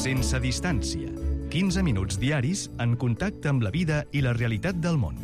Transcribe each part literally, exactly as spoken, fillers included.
Sense distància. quinze minuts diaris en contacte amb la vida i la realitat del món.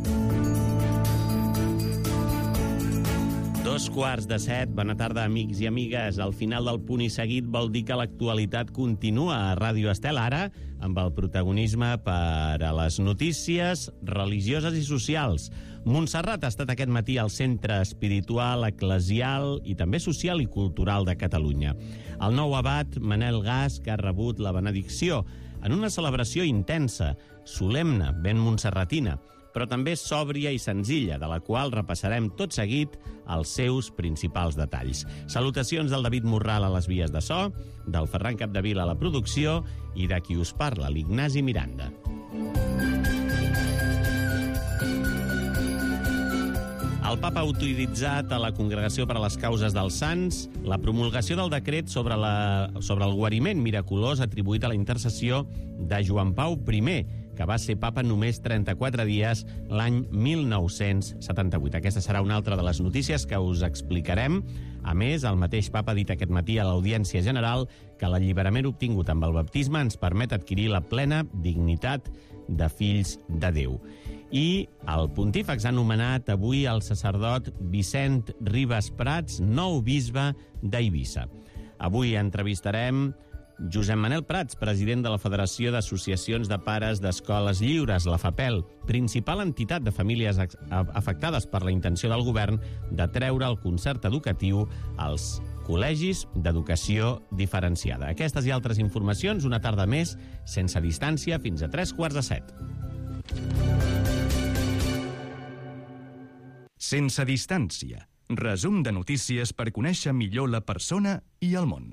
Dos quarts de set. Bona tarda, amics i amigues. Al final del punt i seguit vol dir que l'actualitat continua a Ràdio Estel, ara amb el protagonisme per a les notícies religioses i socials. Montserrat ha estat aquest matí al centre espiritual, eclesial i també social i cultural de Catalunya. El nou abat, Manel Gasch, ha rebut la benedicció en una celebració intensa, solemne, ben montserratina, però també sòbria i senzilla, de la qual repassarem tot seguit els seus principals detalls. Salutacions del David Morral a les vies de so, del Ferran Capdevila a la producció i de qui us parla, l'Ignasi Miranda. El papa ha autoritzat a la Congregació per a les Causes dels Sants la promulgació del decret sobre, la, sobre el guariment miraculós atribuït a la intercessió de Joan Pau primer, que va ser papa només trenta-quatre dies l'any mil nou-cents setanta-vuit. Aquesta serà una altra de les notícies que us explicarem. A més, el mateix papa ha dit aquest matí a l'Audiència General que l'alliberament obtingut amb el baptisme ens permet adquirir la plena dignitat de fills de Déu. I el pontífex ha nomenat avui el sacerdot Vicent Ribas Prats, nou bisbe d'Eivissa. Avui entrevistarem Josep Manel Prats, president de la Federació d'Associacions de Pares d'Escoles Lliures, la FAPEL, principal entitat de famílies afectades per la intenció del govern de treure el concert educatiu als col·legis d'educació diferenciada. Aquestes i altres informacions, una tarda més, sense distància, fins a tres quarts de set. Sense distància. Resum de notícies per conèixer millor la persona i el món.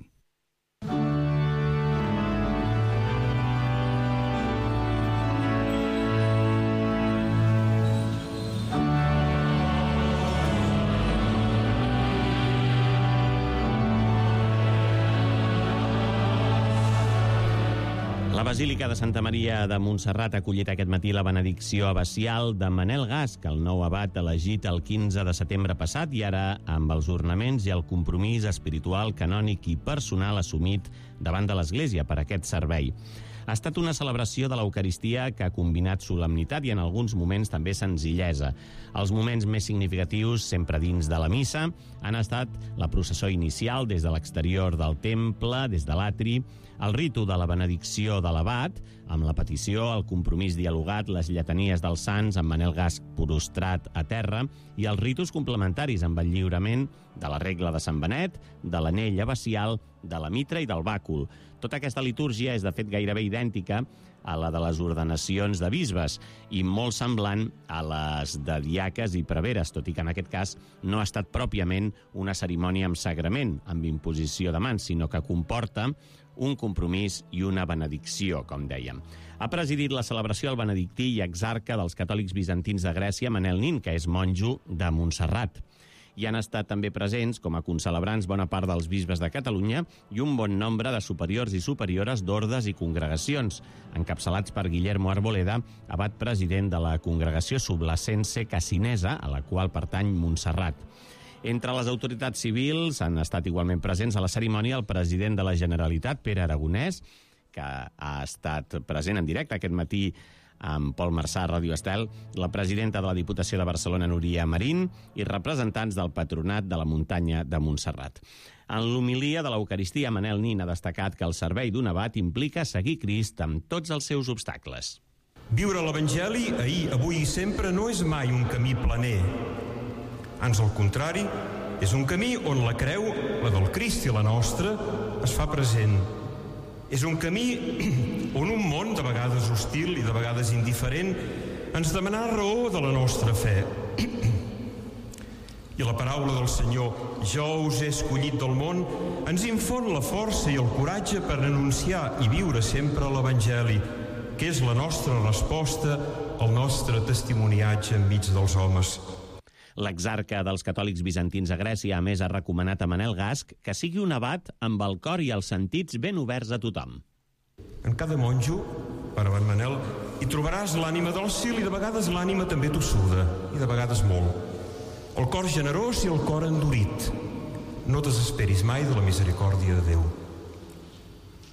La Basílica de Santa Maria de Montserrat ha acollit aquest matí la benedicció abacial de Manel Gasch, el nou abat elegit el quinze de setembre passat i ara amb els ornaments i el compromís espiritual, canònic i personal assumit davant de l'Església per aquest servei. Ha estat una celebració de l'Eucaristia que ha combinat solemnitat i en alguns moments també senzillesa. Els moments més significatius, sempre dins de la missa, han estat la processó inicial des de l'exterior del temple, des de l'atri, el ritu de la benedicció de l'abat, amb la petició, el compromís dialogat, les lletanies dels sants, amb Manel Gasch prostrat a terra, i els ritus complementaris amb el lliurament de la regla de Sant Benet, de l'anell abacial, de la mitra i del bàcul. Tota aquesta litúrgia és, de fet, gairebé idèntica a la de les ordenacions de bisbes i molt semblant a les de diaques i preveres, tot i que en aquest cas no ha estat pròpiament una cerimònia amb sagrament, amb imposició de mans, sinó que comporta un compromís i una benedicció, com dèiem. Ha presidit la celebració el benedictí i exarca dels catòlics bizantins de Grècia, Manel Nin, que és monjo de Montserrat. Hi han estat també presents, com a concelebrants, bona part dels bisbes de Catalunya i un bon nombre de superiors i superiores d'ordes i congregacions, encapçalats per Guillermo Arboleda, abat president de la congregació Sublacense Cassinesa, a la qual pertany Montserrat. Entre les autoritats civils han estat igualment presents a la cerimònia el president de la Generalitat, Pere Aragonès, que ha estat present en directe aquest matí amb Pol Marçà a Ràdio Estel, la presidenta de la Diputació de Barcelona, Núria Marín, i representants del Patronat de la Muntanya de Montserrat. En l'homilia de l'Eucaristia, Manel Nin ha destacat que el servei d'un abat implica seguir Crist amb tots els seus obstacles. Viure l'Evangeli, ahir, avui i sempre, no és mai un camí planer. Ans al contrari, és un camí on la creu, la del Crist i la nostra, es fa present. És un camí on un món, de vegades hostil i de vegades indiferent, ens demanarà raó de la nostra fe. I la paraula del Senyor, jo us he escollit del món, ens infon la força i el coratge per anunciar i viure sempre l'Evangeli, que és la nostra resposta al nostre testimoniatge enmig dels homes. L'exarca dels catòlics bizantins a Grècia, a més, ha recomanat a Manel Gasch que sigui un abat amb el cor i els sentits ben oberts a tothom. En cada monjo, per a Manel, hi trobaràs l'ànima dòcil i de vegades l'ànima també tossuda, i de vegades molt. El cor generós i el cor endurit. No desesperis mai de la misericòrdia de Déu.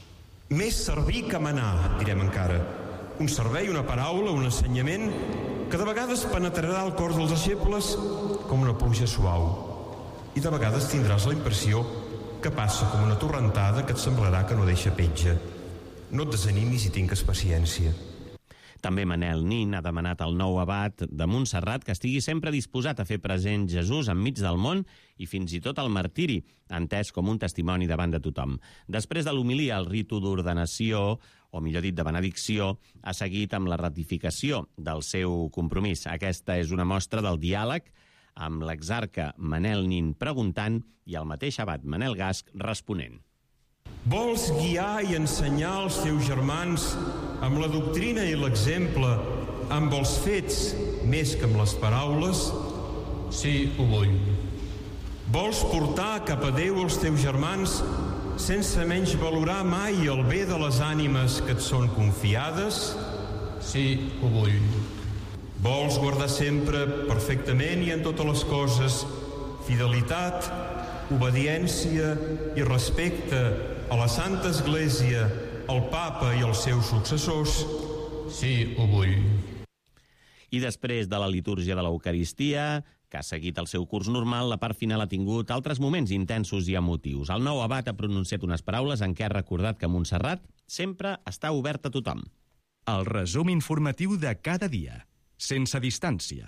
Més servir que manar, direm encara. Un servei, una paraula, un ensenyament que de vegades penetrarà el cor dels deixebles com una pluja suau. I de vegades tindràs la impressió que passa com una torrentada que et semblarà que no deixa petja. No et desanimis i tingues paciència. També Manel Nin ha demanat al nou abat de Montserrat que estigui sempre disposat a fer present Jesús enmig del món i fins i tot el martiri, entès com un testimoni davant de tothom. Després de l'homilia, el ritu d'ordenació, o millor dit de benedicció, ha seguit amb la ratificació del seu compromís. Aquesta és una mostra del diàleg amb l'exarca Manel Nin preguntant i el mateix abat Manel Gasch responent. Vols guiar i ensenyar els teus germans amb la doctrina i l'exemple, amb els fets més que amb les paraules? Sí, ho vull. Vols portar cap a Déu els teus germans sense menys valorar mai el bé de les ànimes que et són confiades? Sí, ho vull. Vols guardar sempre, perfectament i en totes les coses, fidelitat, obediència i respecte a la Santa Església, al Papa i als seus successors? Sí, ho vull. I després de la litúrgia de l'Eucaristia, que ha seguit el seu curs normal, la part final ha tingut altres moments intensos i emotius. El nou abat ha pronunciat unes paraules en què ha recordat que Montserrat sempre està obert a tothom. El resum informatiu de cada dia, sense distància.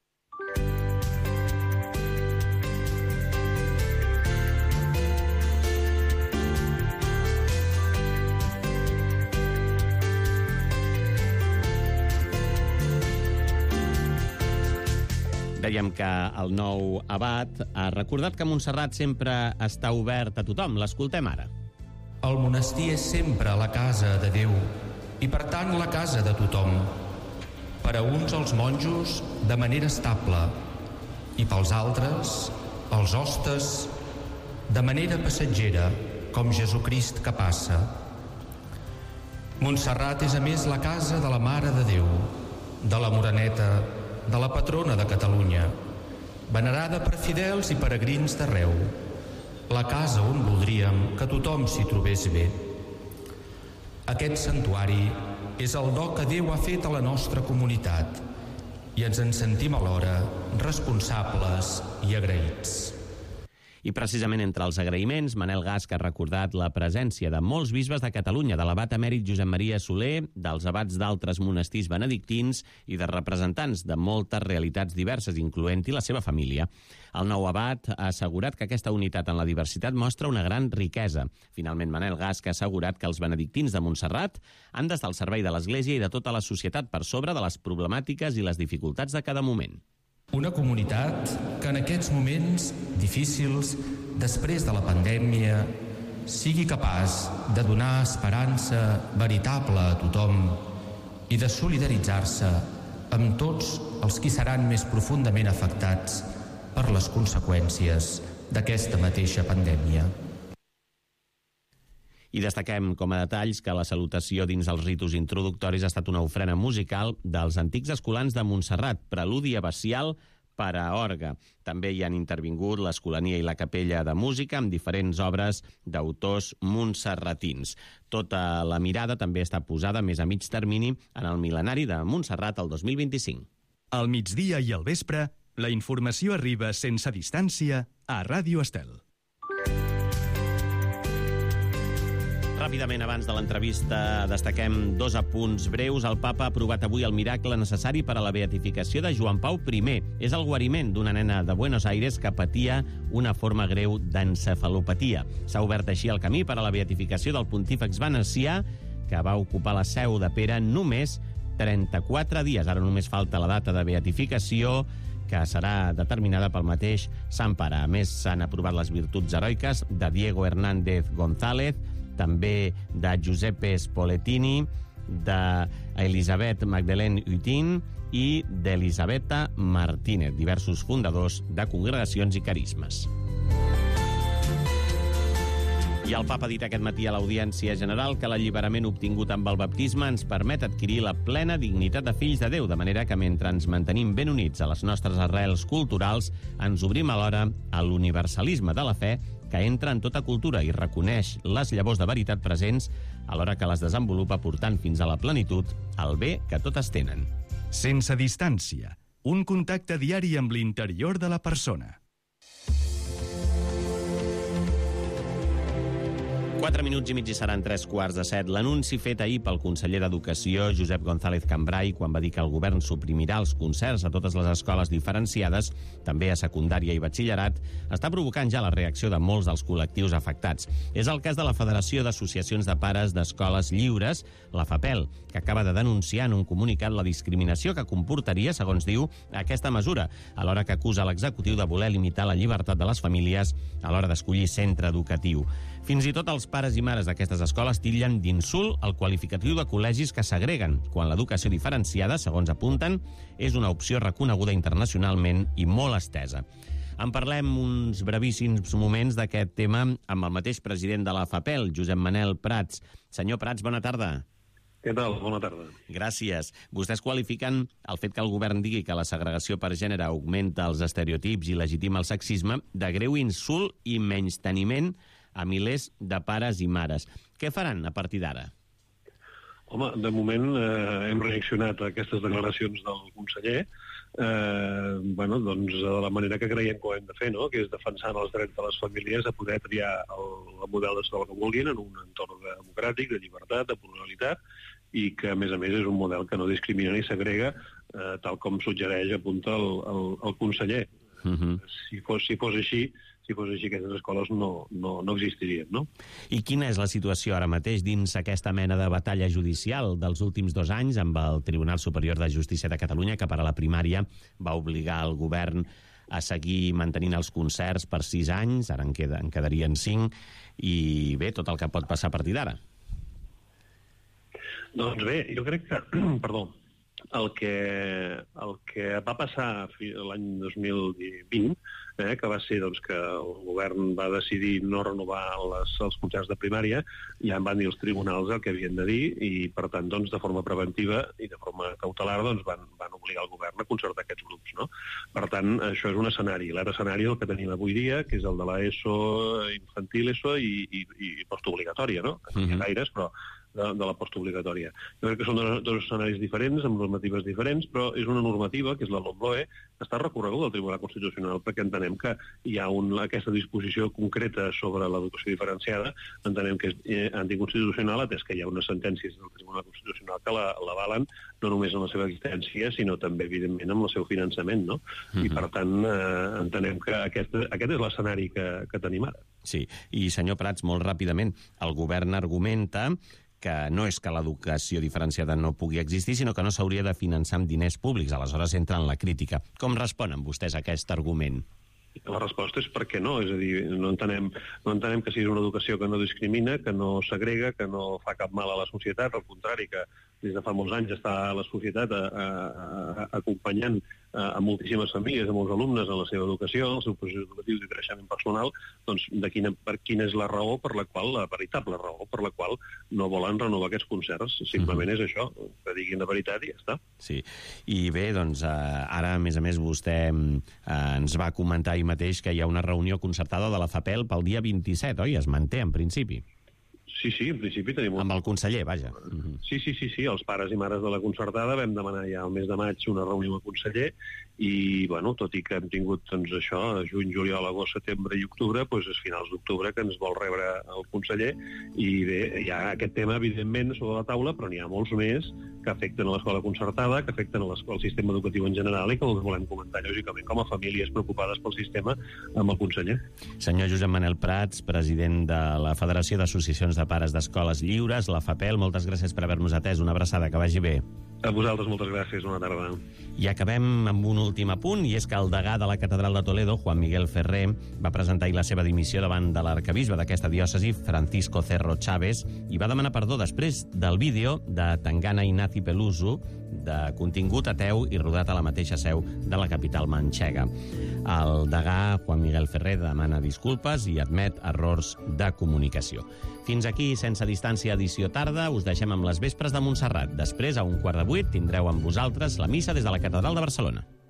Dèiem que el nou abat ha recordat que Montserrat sempre està obert a tothom. L'escoltem ara. El monestir és sempre la casa de Déu i, per tant, la casa de tothom. Per a uns, els monjos, de manera estable, i pels altres, els hostes, de manera passatgera, com Jesucrist que passa. Montserrat és, a més, la casa de la Mare de Déu, de la Moreneta, de la patrona de Catalunya, venerada per fidels i peregrins d'arreu, la casa on voldríem que tothom s'hi trobés bé. Aquest santuari és el do que Déu ha fet a la nostra comunitat i ens en sentim alhora responsables i agraïts. I precisament entre els agraïments, Manel Gasch ha recordat la presència de molts bisbes de Catalunya, de l'abat emèrit Josep Maria Soler, dels abats d'altres monestirs benedictins i de representants de moltes realitats diverses, incloent-hi la seva família. El nou abat ha assegurat que aquesta unitat en la diversitat mostra una gran riquesa. Finalment, Manel Gasch ha assegurat que els benedictins de Montserrat han d'estar al servei de l'Església i de tota la societat per sobre de les problemàtiques i les dificultats de cada moment. Una comunitat que en aquests moments difícils, després de la pandèmia, sigui capaç de donar esperança veritable a tothom i de solidaritzar-se amb tots els qui seran més profundament afectats per les conseqüències d'aquesta mateixa pandèmia. I destaquem com a detalls que la salutació dins els ritus introductoris ha estat una ofrena musical dels antics escolans de Montserrat, preludi abacial per a orgue. També hi han intervingut l'Escolania i la Capella de Música amb diferents obres d'autors montserratins. Tota la mirada també està posada més a mig termini en el mil·lenari de Montserrat el dos mil vint-i-cinc. Al migdia i al vespre, la informació arriba sense distància a Ràdio Estel. Ràpidament, abans de l'entrevista, destaquem dos apunts breus. El papa ha aprovat avui el miracle necessari per a la beatificació de Joan Pau I. És el guariment d'una nena de Buenos Aires que patia una forma greu d'encefalopatia. S'ha obert així el camí per a la beatificació del pontífex venecià, que va ocupar la seu de Pere només trenta-quatre dies. Ara només falta la data de beatificació, que serà determinada pel mateix Sant Pare. A més, s'han aprovat les virtuts heroiques de Diego Hernández González, també de Giuseppe Spoletini, d'Elisabeth Magdalene Hutin i d'Elisabetta Martínez, diversos fundadors de congregacions i carismes. I el papa ha dit aquest matí a l'Audiència General que l'alliberament obtingut amb el baptisme ens permet adquirir la plena dignitat de fills de Déu, de manera que mentre ens mantenim ben units a les nostres arrels culturals, ens obrim alhora a l'universalisme de la fe que entra en tota cultura i reconeix les llavors de veritat presents alhora que les desenvolupa portant fins a la plenitud el bé que totes tenen. Sense distància, un contacte diari amb l'interior de la persona. Quatre minuts i mig i seran tres quarts de set. L'anunci fet ahir pel conseller d'Educació, Josep González Cambray, quan va dir que el govern suprimirà els concerts a totes les escoles diferenciades, també a secundària i batxillerat, està provocant ja la reacció de molts dels col·lectius afectats. És el cas de la Federació d'Associacions de Pares d'Escoles Lliures, la FAPEL, que acaba de denunciar en un comunicat la discriminació que comportaria, segons diu, aquesta mesura, alhora que acusa l'executiu de voler limitar la llibertat de les famílies a l'hora d'escollir centre educatiu. Fins i tot els pares i mares d'aquestes escoles titllen d'insult el qualificatiu de col·legis que segreguen, quan l'educació diferenciada, segons apunten, és una opció reconeguda internacionalment i molt estesa. En parlem uns brevíssims moments d'aquest tema amb el mateix president de la FAPEL, Josep Manel Prats. Senyor Prats, bona tarda. Què tal? Bona tarda. Gràcies. Vostès qualifiquen el fet que el govern digui que la segregació per gènere augmenta els estereotips i legitima el sexisme de greu insult i menysteniment a milers de pares i mares. Què faran a partir d'ara? Home, de moment eh, hem reaccionat a aquestes declaracions del conseller eh, bueno, doncs, de la manera que creiem que ho hem de fer, no? Que és defensant els drets de les famílies a poder triar el, el model d'escola que vulguin en un entorn democràtic, de llibertat, de pluralitat, i que, a més a més, és un model que no discrimina ni segrega, eh, tal com suggereix, apunta el, el, el conseller. Uh-huh. Si fos, si fos així, si fos així, aquestes escoles no, no, no existirien, no? I quina és la situació ara mateix dins aquesta mena de batalla judicial dels últims dos anys amb el Tribunal Superior de Justícia de Catalunya, que per a la primària va obligar el govern a seguir mantenint els concerts per sis anys, ara en, queda, en quedarien cinc, i bé, tot el que pot passar a partir d'ara. Doncs bé, jo crec que, perdó, el que, el que va passar l'any dos mil vint, eh, que va ser doncs, que el govern va decidir no renovar les, els concerts de primària, ja en van dir els tribunals el que havien de dir i, per tant, doncs, de forma preventiva i de forma cautelar doncs, van, van obligar el govern a concertar aquests grups. No? Per tant, això és un escenari. L'altre escenari és el que tenim avui dia, que és el de l'ESO, infantil, ESO i, i, i postobligatòria, no? No hi ha gaires, però de, de la postobligatòria. Jo crec que són dos, dos escenaris diferents, amb normatives diferents, però és una normativa, que és la LOMLOE, que està recorreguda al Tribunal Constitucional, perquè entenem que hi ha un, aquesta disposició concreta sobre l'educació diferenciada, entenem que és eh, anticonstitucional, atès que hi ha unes sentències del Tribunal Constitucional que l'avalen, la, no només en la seva existència, sinó també, evidentment, amb el seu finançament, no? Uh-huh. I, per tant, eh, entenem que aquest, aquest és l'escenari que, que tenim ara. Sí, i senyor Prats, molt ràpidament, el govern argumenta que no és que l'educació diferenciada no pugui existir, sinó que no s'hauria de finançar amb diners públics. Aleshores entra en la crítica. Com responen vostès a aquest argument? La resposta és per què no, és a dir, no entenem, no entenem que sigui una educació que no discrimina, que no segrega, que no fa cap mal a la societat, al contrari, que des de fa molts anys està la societat a, a, a, acompanyant a, a moltíssimes famílies, a molts alumnes en la seva educació, en el seu procés educatiu i creixement personal, doncs de quina, per quina és la raó per la qual, la veritable raó per la qual no volen renovar aquests concerts. Simplement és això, que diguin la veritat i ja està. Sí, i bé, doncs ara, a més a més, vostè eh, ens va comentar ahir mateix que hi ha una reunió concertada de la FAPEL pel dia vint-i-set, oi? Es manté, en principi. Sí, sí, en principi tenim... Amb el conseller, vaja. Sí, sí, sí, sí, els pares i mares de la concertada vam demanar ja el mes de maig una reunió amb el conseller i, bueno, tot i que hem tingut, doncs, això, juny, juliol, agost, setembre i octubre, doncs és finals d'octubre que ens vol rebre el conseller i bé, hi ha aquest tema, evidentment, sobre la taula, però n'hi ha molts més que afecten a l'escola concertada, que afecten al sistema educatiu en general i que els volem comentar, lògicament, com a famílies preocupades pel sistema amb el conseller. Senyor Josep Manel Prats, president de la Federació d'Associacions de Pares d'Escoles Lliures, la FAPEL, moltes gràcies per haver-nos atès. Una abraçada, que vagi bé. A vosaltres moltes gràcies, bona tarda. I acabem amb un últim apunt, i és que el degà de la Catedral de Toledo, Juan Miguel Ferrer, va presentar ahir la seva dimissió davant de l'arquebisbe d'aquesta diòcesi, Francisco Cerro Chávez, i va demanar perdó després del vídeo de Tangana Ignazi Peluso, de contingut ateu i rodat a la mateixa seu de la capital manxega. El degà, Juan Miguel Ferrer, demana disculpes i admet errors de comunicació. Fins aquí, Sense Distància, edició tarda. Us deixem amb les vespres de Montserrat. Després, a un quart de vuit, tindreu amb vosaltres la missa des de la Catedral de Barcelona.